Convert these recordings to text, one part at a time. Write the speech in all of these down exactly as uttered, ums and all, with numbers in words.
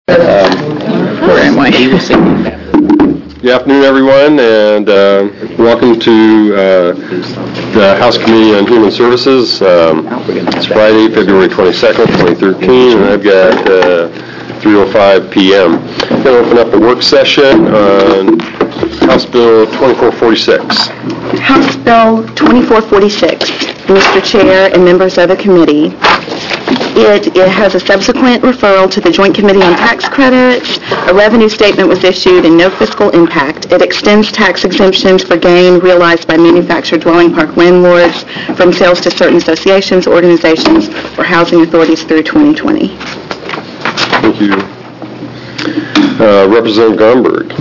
Um, where am I? Good afternoon, everyone, and uh, welcome to uh, the House Committee on Human Services. Um, it's Friday, February twenty-second, twenty thirteen, and I've got uh, three oh five p.m. I'm going to open up a work session on House Bill twenty-four forty-six. House Bill twenty-four forty-six, Mister Chair and members of the committee. It, it has a subsequent referral to the Joint Committee on Tax Credits. A revenue statement was issued and no fiscal impact. It extends tax exemptions for gain realized by manufactured dwelling park landlords from sales to certain associations, organizations, or housing authorities through twenty twenty. Thank you. Uh, Representative Gomberg.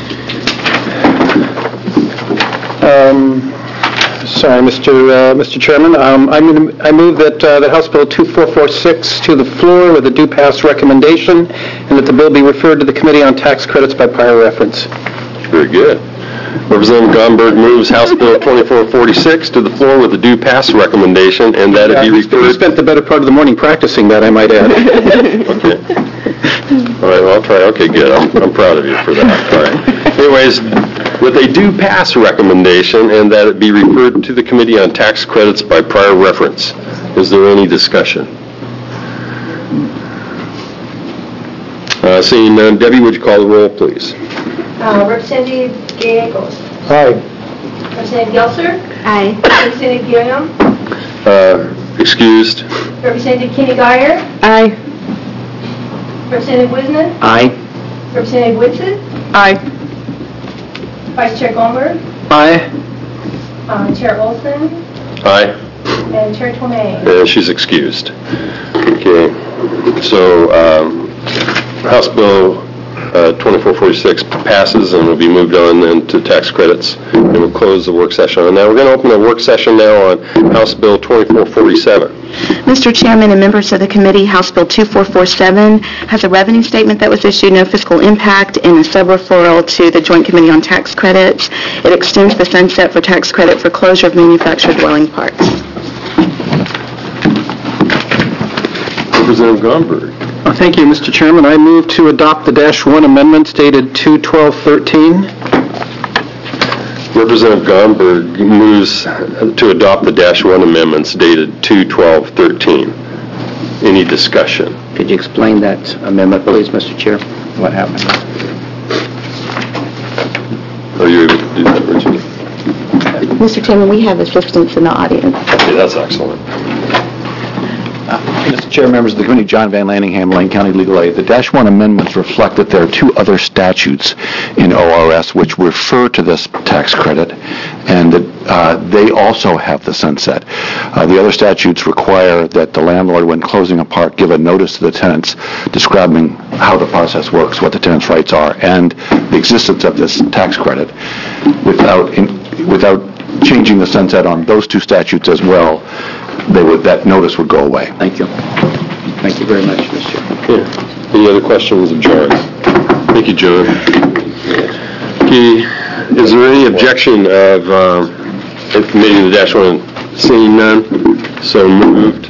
Um, sorry, Mister Uh, Mister Chairman. Um, I, move, I move that uh, that House Bill twenty-four forty-six to the floor with a due pass recommendation, and that the bill be referred to the Committee on Tax Credits by prior reference. Very good. Representative Gomberg moves House Bill twenty-four forty-six to the floor with a due pass recommendation, and that it be referred... We spent the better part of the morning practicing that, I might add. Okay. All right, well, I'll try. Okay, good. I'm, I'm proud of you for that. All right. Anyways, with a due pass recommendation, and that it be referred to the Committee on Tax Credits by prior reference. Is there any discussion? Uh, seeing none, Debbie, would you call the roll, please? Uh, Representative Gallegos. Aye. Representative Gelser. Aye. Representative Gilliam. Uh, excused. Representative Kenny Geyer. Aye. Representative Wisnick. Aye. Representative Whitsitt. Aye. Vice Chair Gomberg. Aye. Uh, Chair Olson. Aye. And Chair Tomei. Uh, she's excused. Okay. So, um, House Bill uh, twenty-four forty-six passes and will be moved on then to tax credits. And we'll close the work session on that. We're going to open a work session now on House Bill twenty-four forty-seven. Mister Chairman and members of the committee, House Bill twenty-four forty-seven has a revenue statement that was issued, no fiscal impact, and a sub-referral to the Joint Committee on Tax Credits. It extends the sunset for tax credit for closure of manufactured dwelling parks. Representative Gomberg. Uh, thank you, Mister Chairman. I move to adopt the Dash one amendments dated two twelve thirteen. Representative Gomberg moves to adopt the Dash one amendments dated two twelve thirteen. Any discussion? Could you explain that amendment, please, Mister Chair? What happened? Are you able to do that, Richard? Mister Chairman, we have assistants in the audience. Okay, that's excellent. Uh, Mister Chair, members of the committee, John Van Lanningham, Lane County Legal Aid. The Dash one amendments reflect that there are two other statutes in O R S which refer to this tax credit, and that uh, they also have the sunset. Uh, the other statutes require that the landlord, when closing a park, give a notice to the tenants describing how the process works, what the tenants' rights are, and the existence of this tax credit without in, without changing the sunset on those two statutes as well. They would, that notice would go away. Thank you. Thank you very much, Mister Chair. Okay. Any other questions of John? Thank you, John. Okay. Is there any objection of uh, meeting the Dash one? Seeing none, so moved.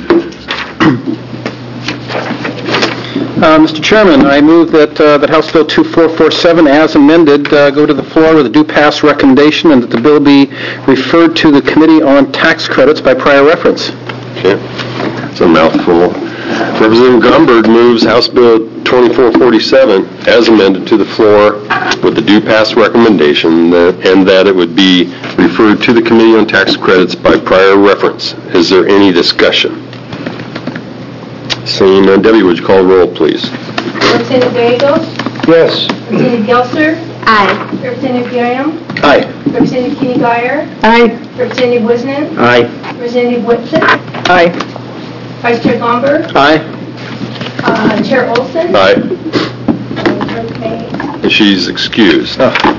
Uh, Mister Chairman, I move that uh, that House Bill twenty-four forty-seven, as amended, uh, go to the floor with a due pass recommendation, and that the bill be referred to the Committee on Tax Credits by prior reference. Okay. It's a mouthful. Representative Gomberg moves House Bill twenty-four forty-seven, as amended, to the floor with the due pass recommendation, that, and that it would be referred to the Committee on Tax Credits by prior reference. Is there any discussion? Seeing none, Debbie, would you call the roll, please? Representative Gallegos. Yes. Representative Gelser. Aye. Representative Gilliam. Aye. Representative Kenny Geyer. Aye. Representative Wisnick. Aye. Representative Whitsitt. Aye. Vice Chair Gomberg. Aye. Uh, Chair Olson. Aye. And Chair Tomei. And she's excused.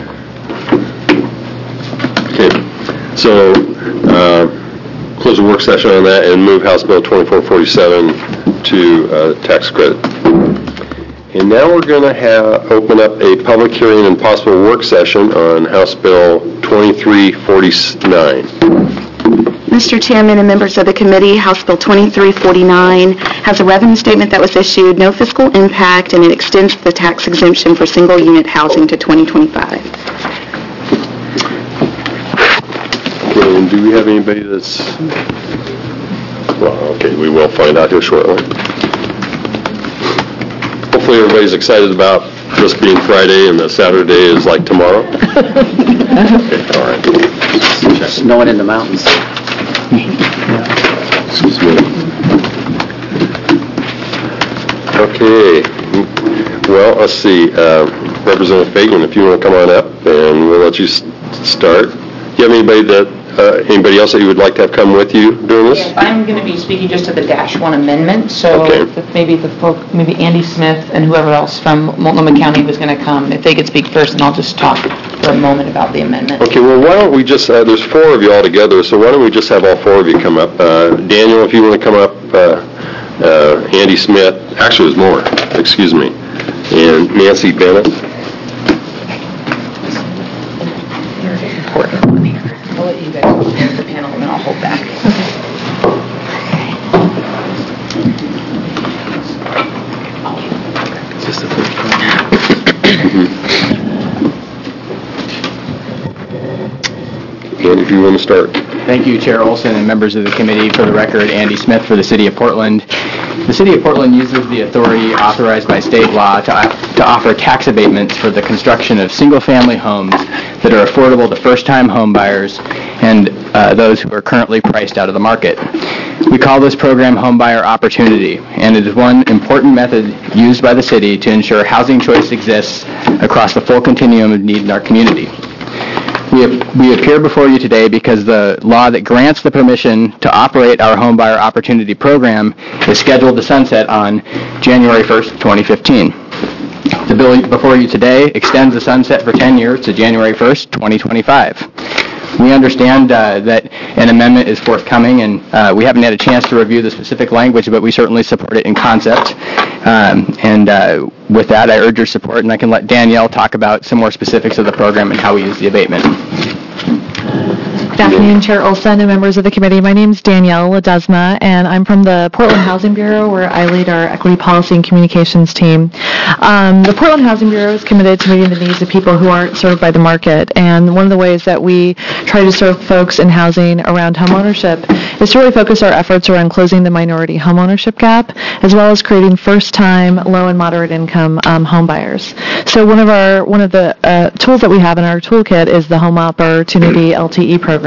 Okay. So, uh, close the work session on that and move House Bill twenty-four forty-seven to uh, tax credit. And now we're going to have open up a public hearing and possible work session on House Bill twenty-three forty-nine. Mister Chairman and members of the committee, House Bill twenty-three forty-nine has a revenue statement that was issued, no fiscal impact, and it extends the tax exemption for single-unit housing to twenty twenty-five. And do we have anybody that's... Well, okay, we will find out here shortly. Hopefully everybody's excited about this being Friday and that Saturday is like tomorrow. Okay, all right. Snowing in the mountains. Excuse me. Okay. Well, let's see. Uh, Representative Fagan, if you want to come on up, and we'll let you s- start. Do you have anybody that uh, anybody else that you would like to have come with you during this? Yes, I'm going to be speaking just to the dash one amendment, so Okay. if maybe the folk, maybe Andy Smith and whoever else from Multnomah County was going to come, if they could speak first, and I'll just talk for a moment about the amendment. Okay, well, why don't we just, uh, there's four of you all together, so why don't we just have all four of you come up. Uh, Daniel, if you want to come up, uh, uh, Andy Smith, actually there's more, excuse me, and Nancy Bennett. I'll let you guys go to the panel, and then I'll hold back. And if you want to start. Thank you, Chair Olson and members of the committee. For the record, Andy Smith for the City of Portland. The City of Portland uses the authority authorized by state law to, to offer tax abatements for the construction of single-family homes that are affordable to first-time home buyers and uh, those who are currently priced out of the market. We call this program Homebuyer Opportunity, and it is one important method used by the city to ensure housing choice exists across the full continuum of need in our community. We, we appear before you today because the law that grants the permission to operate our Homebuyer Opportunity Program is scheduled to sunset on January first, twenty fifteen. The bill before you today extends the sunset for ten years to January first, twenty twenty-five. We understand uh, that an amendment is forthcoming, and uh, we haven't had a chance to review the specific language, but we certainly support it in concept. Um, and uh, with that, I urge your support, and I can let Danielle talk about some more specifics of the program and how we use the abatement. Good afternoon, Chair Olson and members of the committee. My name is Danielle Ledesma, and I'm from the Portland Housing Bureau, where I lead our equity policy and communications team. Um, the Portland Housing Bureau is committed to meeting the needs of people who aren't served by the market, and one of the ways that we try to serve folks in housing around homeownership is to really focus our efforts around closing the minority homeownership gap, as well as creating first-time, low and moderate income um, home buyers. So one of our one of the uh, tools that we have in our toolkit is the Home Opportunity L T E program.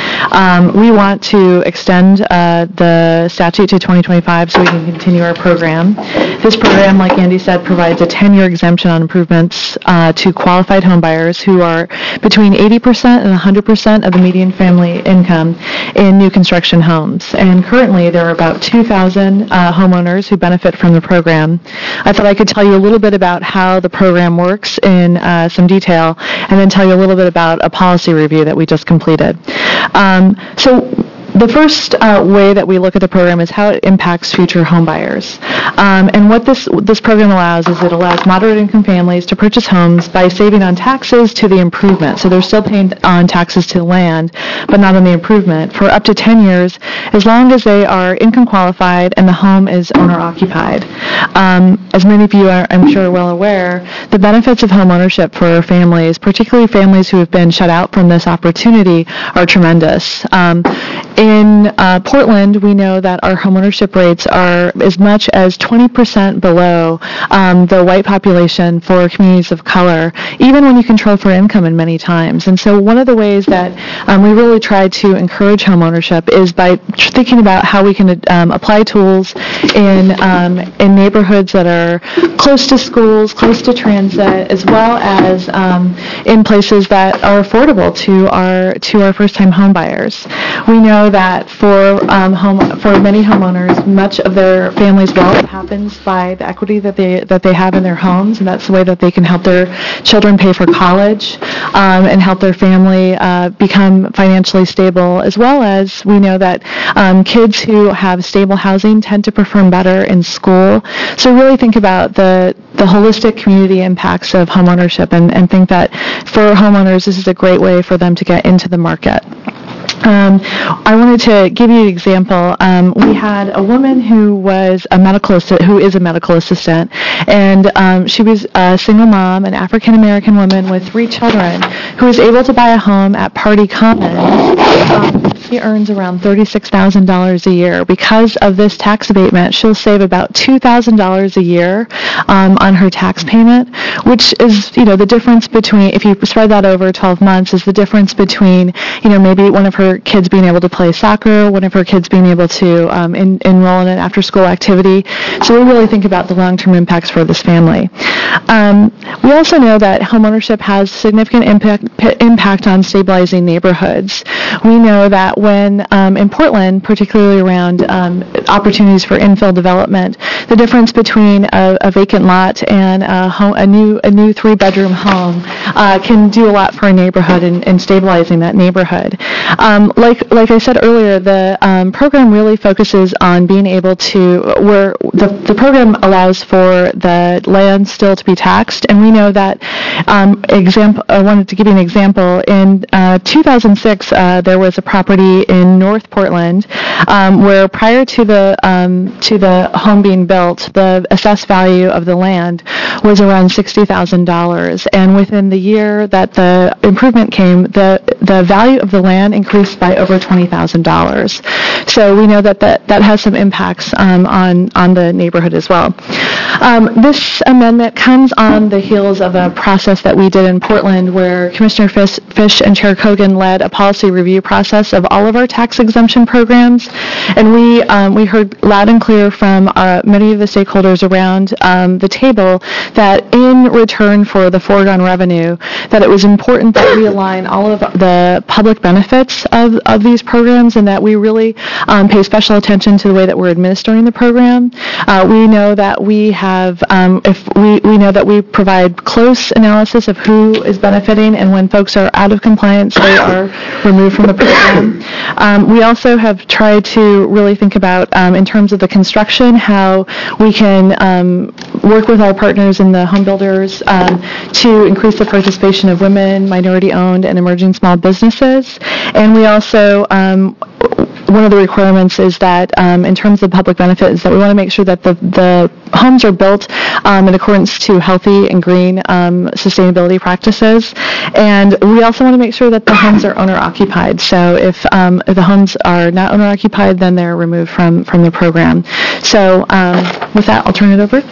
Um, we want to extend uh, the statute to twenty twenty-five so we can continue our program. This program, like Andy said, provides a ten-year exemption on improvements uh, to qualified home buyers who are between eighty percent and one hundred percent of the median family income in new construction homes. And currently, there are about two thousand uh, homeowners who benefit from the program. I thought I could tell you a little bit about how the program works in uh, some detail, and then tell you a little bit about a policy review that we just completed. Um, so the first uh, way that we look at the program is how it impacts future home buyers. Um, and what this this program allows is it allows moderate income families to purchase homes by saving on taxes to the improvement. So they're still paying on taxes to the land, but not on the improvement, for up to ten years, as long as they are income qualified and the home is owner occupied. Um, as many of you are, I'm sure, well aware, the benefits of home ownership for families, particularly families who have been shut out from this opportunity, are tremendous. Um, In uh, Portland, we know that our homeownership rates are as much as twenty percent below um, the white population for communities of color, even when you control for income in many times. And so one of the ways that um, we really try to encourage homeownership is by thinking about how we can um, apply tools in, um, in neighborhoods that are close to schools, close to transit, as well as um, in places that are affordable to our, to our first-time home buyers. We know that for um, home for many homeowners, much of their family's wealth happens by the equity that they that they have in their homes, and that's the way that they can help their children pay for college um, and help their family uh, become financially stable. As well as we know that um, kids who have stable housing tend to perform better in school. So really think about the the holistic community impacts of homeownership, and, and think that for homeowners, this is a great way for them to get into the market. Um, I wanted to give you an example. Um, we had a woman who was a medical assi- who is a medical assistant, and um, she was a single mom, an African American woman with three children, who was able to buy a home at Party Commons. Um, she earns around thirty-six thousand dollars a year. Because of this tax abatement, she'll save about two thousand dollars a year um, on her tax payment, which is, you know, the difference between, if you spread that over twelve months, is the difference between, you know, maybe one of her kids being able to play soccer, one of her kids being able to um, in, enroll in an after-school activity. So we really think about the long-term impacts for this family. Um, we also know that homeownership has significant impact, p- impact on stabilizing neighborhoods. We know that when, um, in Portland, particularly around um, opportunities for infill development, the difference between a, a vacant lot and a, home, a new a new three-bedroom home uh, can do a lot for a neighborhood in, in stabilizing that neighborhood. Um, like like I said earlier, the um, program really focuses on being able to, where the, the program allows for the land still to be taxed, and we know that, um, example, I wanted to give you an example. In uh, two thousand six, uh, there was a property in North Portland um, where prior to the um, to the home being built, the assessed value of the land was around sixty thousand dollars, and within the year that the improvement came, the the value of the land increased by over twenty thousand dollars. So we know that that, that has some impacts um, on, on the neighborhood as well. Um, this amendment comes on the heels of a process that we did in Portland where Commissioner Fish, Fish and Chair Kogan led a policy review process of all of our tax exemption programs. And we um, we heard loud and clear from uh, many of the stakeholders around um, the table that in return for the foregone revenue, that it was important that we align all of the public benefits of, of these programs, and that we really um, pay special attention to the way that we're administering the program. Uh, we know that we have, um, if we, we know that we provide close analysis of who is benefiting, and when folks are out of compliance, they are removed from the program. Um, we also have tried to really think about, um, in terms of the construction, how we can um, work with our partners in the home builders um, to increase the participation of women, minority-owned, and emerging small businesses. And we also, um, one of the requirements is that, um, in terms of public benefit, is that we want to make sure that the, the homes are built um, in accordance to healthy and green um, sustainability practices. And we also want to make sure that the homes are owner-occupied. So if, um, if the homes are not owner-occupied, then they're removed from, from the program. So um, with that, I'll turn it over.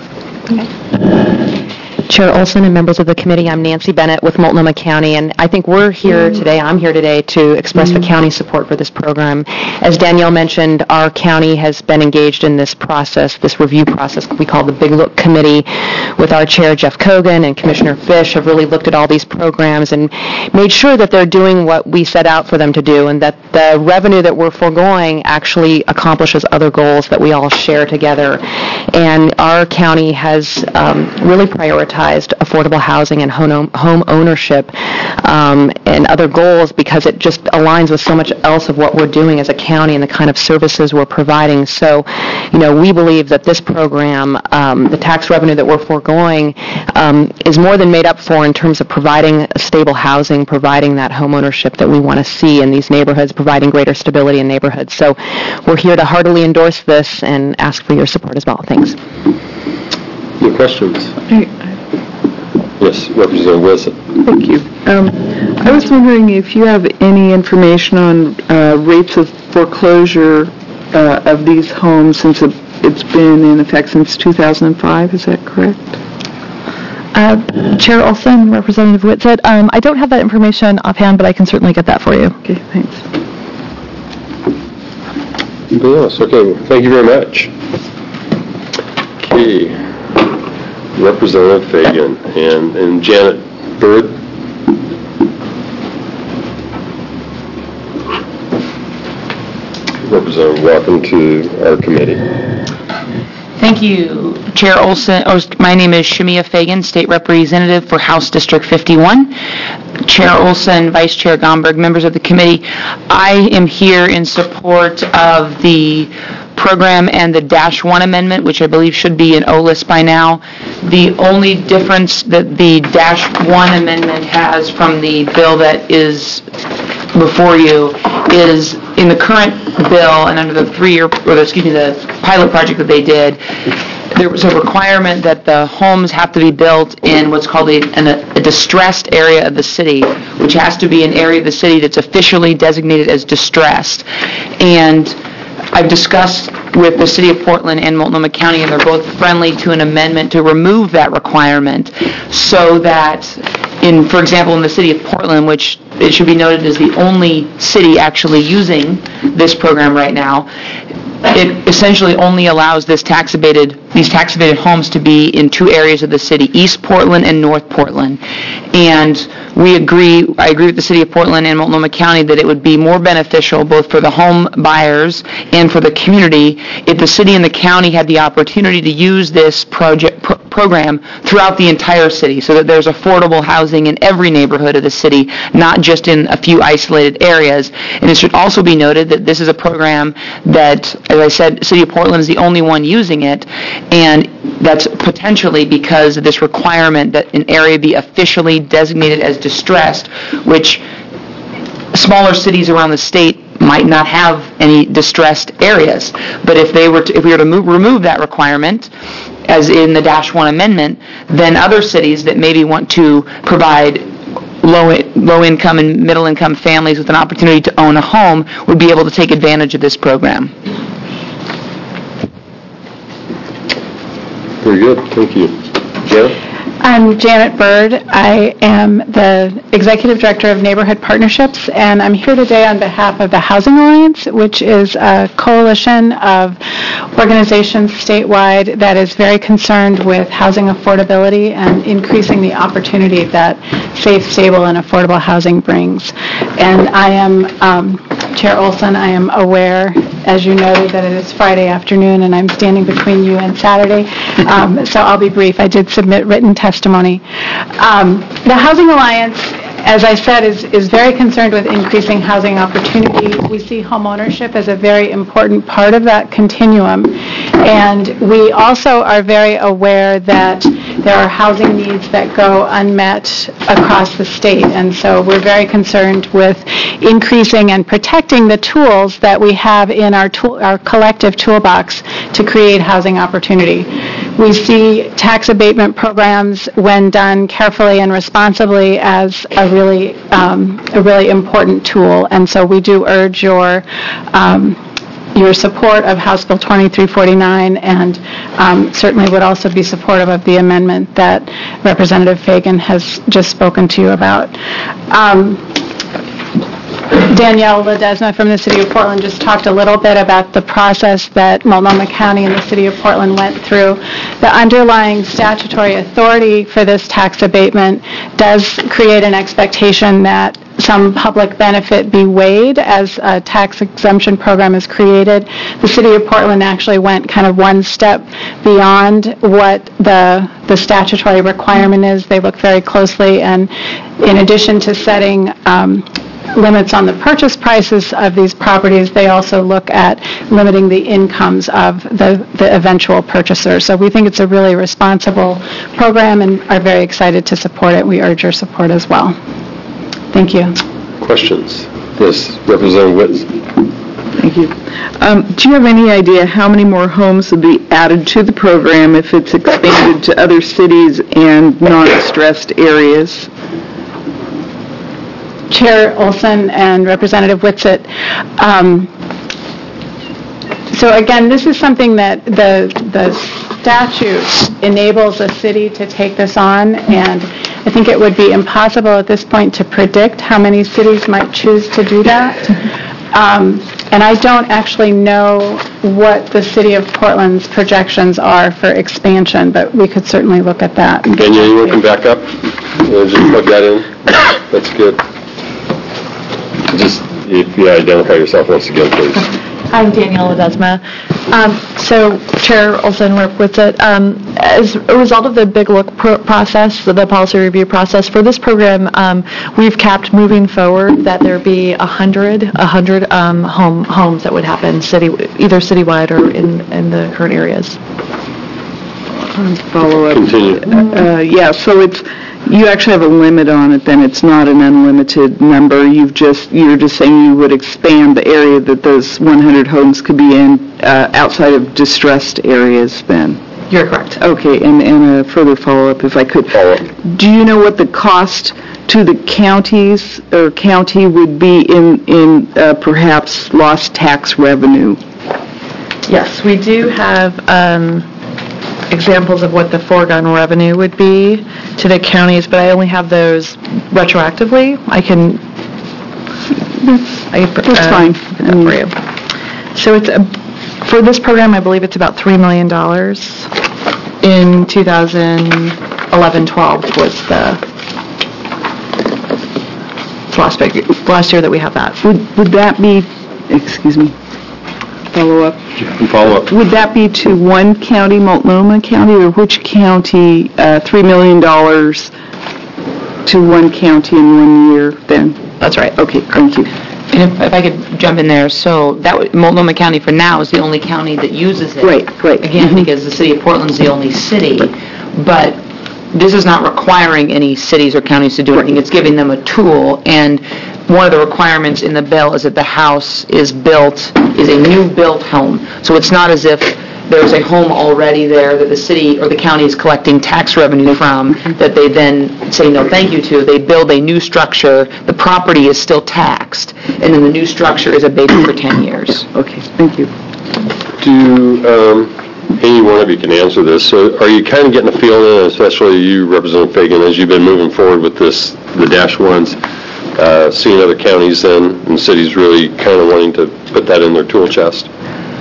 Okay. Chair Olson and members of the committee, I'm Nancy Bennett with Multnomah County, and I think we're here today, I'm here today to express the county's support for this program. As Danielle mentioned, our county has been engaged in this process, this review process we call the Big Look Committee, with our chair, Jeff Kogan, and Commissioner Fish have really looked at all these programs and made sure that they're doing what we set out for them to do, and that the revenue that we're foregoing actually accomplishes other goals that we all share together. And our county has um, really prioritized affordable housing and home home ownership um, and other goals, because it just aligns with so much else of what we're doing as a county and the kind of services we're providing. So, you know, we believe that this program, um, the tax revenue that we're foregoing, um, is more than made up for in terms of providing stable housing, providing that home ownership that we want to see in these neighborhoods, providing greater stability in neighborhoods. So we're here to heartily endorse this and ask for your support as well. Thanks. Any questions? Yes, Representative Wilson. Thank you. Um, I was wondering if you have any information on uh, rates of foreclosure uh, of these homes since it, it's been in effect since two thousand five. Is that correct? Uh, Chair Olson, Representative Whitsett, um, I don't have that information offhand, but I can certainly get that for you. Okay, thanks. Anybody else? Okay, well, thank you very much. Okay. Representative Fagan and, and Janet Bird. Representative, welcome to our committee. Thank you, Chair Olson. Oh, my name is Shamia Fagan, State Representative for House District fifty-one. Chair Olson, Vice Chair Gomberg, members of the committee, I am here in support of the program and the Dash one amendment, which I believe should be an O list by now. The only difference that the Dash one amendment has from the bill that is before you is in the current bill and under the three-year, or the, excuse me, the pilot project that they did, there was a requirement that the homes have to be built in what's called a, an, a distressed area of the city, which has to be an area of the city that's officially designated as distressed. And I've discussed with the City of Portland and Multnomah County, and they're both friendly to an amendment to remove that requirement so that, in, for example, in the City of Portland, which it should be noted is the only city actually using this program right now, it essentially only allows this tax abated, these tax abated homes to be in two areas of the city, East Portland and North Portland. And we agree, I agree with the City of Portland and Multnomah County that it would be more beneficial both for the home buyers and for the community if the city and the county had the opportunity to use this project pro- program throughout the entire city so that there's affordable housing in every neighborhood of the city, not just in a few isolated areas. And it should also be noted that this is a program that, as I said, City of Portland is the only one using it, and that's potentially because of this requirement that an area be officially designated as distressed, which smaller cities around the state might not have any distressed areas. But if they were to, if we were to move, remove that requirement, as in the Dash one amendment, then other cities that maybe want to provide low low income and middle income families with an opportunity to own a home would be able to take advantage of this program. Very good, thank you. Janet? I'm Janet Bird. I am the Executive Director of Neighborhood Partnerships, and I'm here today on behalf of the Housing Alliance, which is a coalition of organizations statewide that is very concerned with housing affordability and increasing the opportunity that safe, stable, and affordable housing brings. And I am, um, Chair Olson, I am aware, as you noted, that it is Friday afternoon, and I'm standing between you and Saturday, um, so I'll be brief. I did submit written testimony. Um, the Housing Alliance, as I said, is, is very concerned with increasing housing opportunity. We see home ownership as a very important part of that continuum, and we also are very aware that there are housing needs that go unmet across the state, and so we're very concerned with increasing and protecting the tools that we have in our tool, our collective toolbox to create housing opportunity. We see tax abatement programs, when done carefully and responsibly, as a really, um, a really important tool, and so we do urge your um, your support of House Bill twenty-three forty-nine, and um, certainly would also be supportive of the amendment that Representative Fagan has just spoken to you about. Um, Danielle Ledesma from the City of Portland just talked a little bit about the process that Multnomah County and the City of Portland went through. The underlying statutory authority for this tax abatement does create an expectation that some public benefit be weighed as a tax exemption program is created. The City of Portland actually went kind of one step beyond what the the statutory requirement is. They look very closely, and in addition to setting um, limits on the purchase prices of these properties, they also look at limiting the incomes of the, the eventual purchaser. So we think it's a really responsible program and are very excited to support it. We urge your support as well. Thank you. Questions? Yes, Representative Witz. Thank you. Um, do you have any idea how many more homes will be added to the program if it's expanded to other cities and non-stressed areas? Chair Olson and Representative Whitsett, um, so again, this is something that the the statute enables a city to take this on, and I think it would be impossible at this point to predict how many cities might choose to do that. Um, and I don't actually know what the City of Portland's projections are for expansion, but we could certainly look at that. Danielle, you want to come back up? We'll just plug that in. That's good. Just, if you identify yourself once again, please. I'm Danielle Ledesma. Um, so, Chair Olson, with it, um, as a result of the Big Look pro- process, the policy review process for this program, um, we've capped moving forward that there be a hundred, a hundred um, home homes that would happen city, either citywide or in, in the current areas. follow-up. Continue. Uh, Yeah, so it's, you actually have a limit on it, then it's not an unlimited number. You've just, you're just saying you would expand the area that those one hundred homes could be in uh, outside of distressed areas then? You're correct. Okay, and, and a further follow-up if I could. Follow-up. Do you know what the cost to the counties or county would be in, in uh, perhaps lost tax revenue? Yes, we do have um, examples of what the foregone revenue would be to the counties, but I only have those retroactively. I can... That's, I, that's uh, fine. get that for you. So it's, a, for this program, I believe it's about three million dollars. In two thousand eleven twelve was the it's last, big, last year that we have that. Would, would that be, excuse me, follow-up? Follow-up. Would that be to one county, Multnomah County, or which county, uh, three million dollars to one county in one year then? That's right. Okay, thank you. And if, if I could jump in there, so that would, Multnomah County for now is the only county that uses it. Right, right. Again, Mhm. because the city of Portland's the only city, but this is not requiring any cities or counties to do anything. It's giving them a tool, and one of the requirements in the bill is that the house is built, is a new built home. So it's not as if there's a home already there that the city or the county is collecting tax revenue from that they then say no thank you to. They build a new structure, the property is still taxed, and then the new structure is abated for ten years. Okay, thank you. Do, um, any one of you can answer this. So are you kind of getting a feel in, especially you, Representative Fagan, as you've been moving forward with this, the dash ones, uh, seeing other counties then and cities really kind of wanting to put that in their tool chest?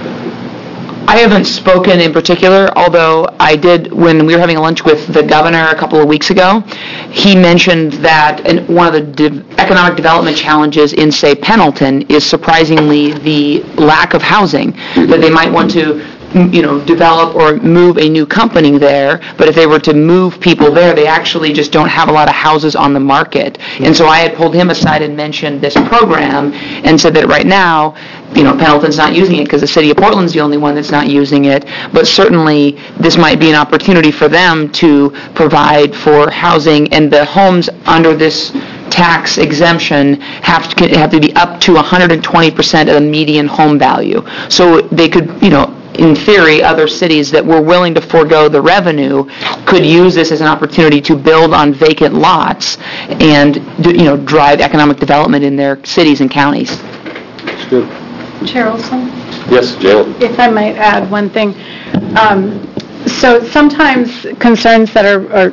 I haven't spoken in particular, although I did, when we were having a lunch with the governor a couple of weeks ago, he mentioned that and one of the de- economic development challenges in, say, Pendleton is surprisingly the lack of housing, that they might want to you know, develop or move a new company there, but if they were to move people there, they actually just don't have a lot of houses on the market. And so I had pulled him aside and mentioned this program and said that right now, you know, Pendleton's not using it because the city of Portland's the only one that's not using it, but certainly this might be an opportunity for them to provide for housing, and the homes under this tax exemption have to, have to be up to one hundred twenty percent of the median home value. So they could, you know, in theory, other cities that were willing to forego the revenue could use this as an opportunity to build on vacant lots and, you know, drive economic development in their cities and counties. That's good. Chair Olson? Yes, Janet? If I might add one thing. Um, So sometimes concerns that are, are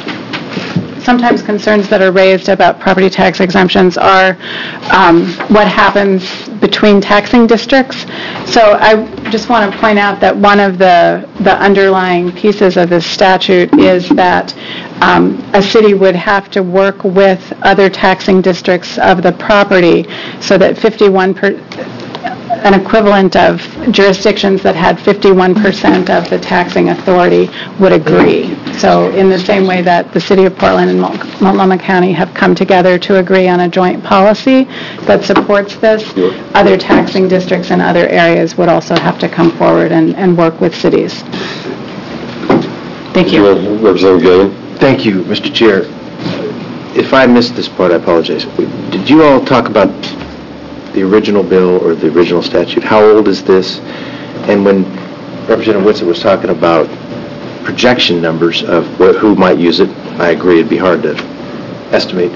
sometimes concerns that are raised about property tax exemptions are um, what happens between taxing districts. So I just want to point out that one of the, the underlying pieces of this statute is that um, a city would have to work with other taxing districts of the property so that fifty-one per, an equivalent of jurisdictions that had fifty-one percent of the taxing authority would agree. So in the same way that the City of Portland and Multnomah County have come together to agree on a joint policy that supports this, other taxing districts in other areas would also have to come forward and, and work with cities. Thank you. Representative Gilliam? Thank you, Mister Chair. If I missed this part, I apologize. Did you all talk about the original bill or the original statute? How old is this? And when Representative Whitsitt was talking about projection numbers of what, who might use it, I agree it'd be hard to estimate.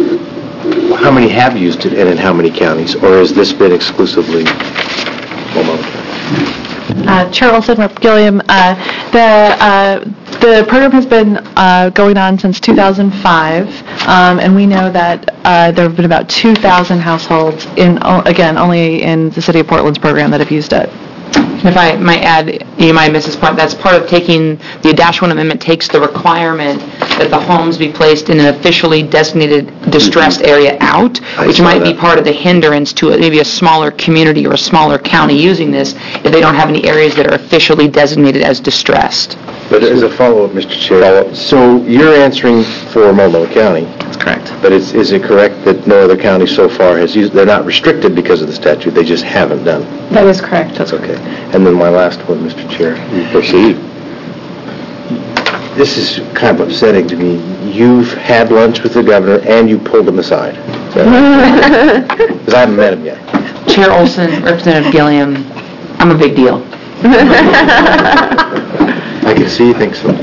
How many have used it and in how many counties? Or has this been exclusively Multnomah County? Uh, Chair Olson, Representative Gilliam, uh, the uh, the program has been uh, going on since two thousand five, um, and we know that uh, there have been about two thousand households in, again, only in the City of Portland's program that have used it. If I might add, you might miss this part, that's part of taking, the Dash one Amendment takes the requirement that the homes be placed in an officially designated distressed area out, which might be part of the hindrance to maybe a smaller community or a smaller county using this if they don't have any areas that are officially designated as distressed. But as a follow-up, Mister Chair, so you're answering for Multnomah County. That's correct. But it's, is it correct that no other county so far has used, they're not restricted because of the statute, they just haven't done? That is correct. That's okay. And then my last one, Mister Chair. Proceed. this is kind of upsetting to me. You've had lunch with the governor and you pulled him aside. Because I haven't met him yet. Chair Olson, Representative Gilliam, I'm a big deal. I can see you think so.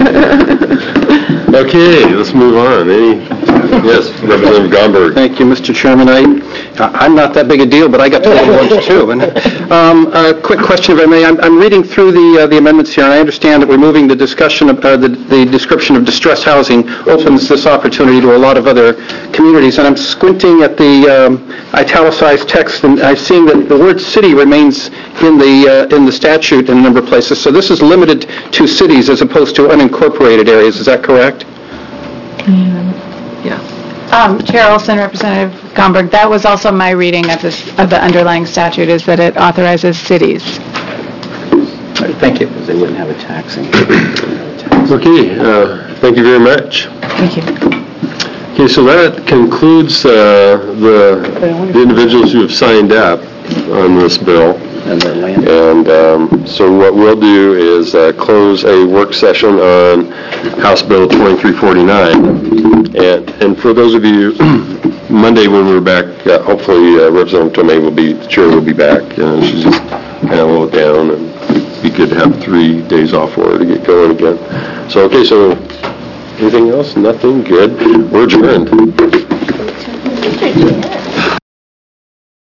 Okay, let's move on. Any, yes, Representative Gomberg. Thank you, Mister Chairman. I, I'm not that big a deal, but I got to hold lunch too. And, um, a quick question, if I may. I'm, I'm reading through the uh, the amendments here, and I understand that removing the discussion of uh, the, the description of distressed housing opens this opportunity to a lot of other communities. And I'm squinting at the um, italicized text, and I'm seeing that the word city remains in the uh, in the statute in a number of places. So this is limited to cities as opposed to unincorporated areas. Is that correct? Um, Chair Olson, Representative Gomberg, that was also my reading of this, of the underlying statute, is that it authorizes cities. Thank you. They wouldn't have a taxing. Okay, uh, thank you very much. Thank you. Okay, so that concludes uh, the the individuals who have signed up on this bill. And um, so what we'll do is uh, close a work session on House Bill twenty-three forty-nine. And and for those of you, Monday when we're back, uh, hopefully uh, Representative Tomei will be, the chair will be back. Uh, she's just kind of a little down, and it'd be good to have three days off for her to get going again. So, okay, so anything else? Nothing? Good. We're adjourned.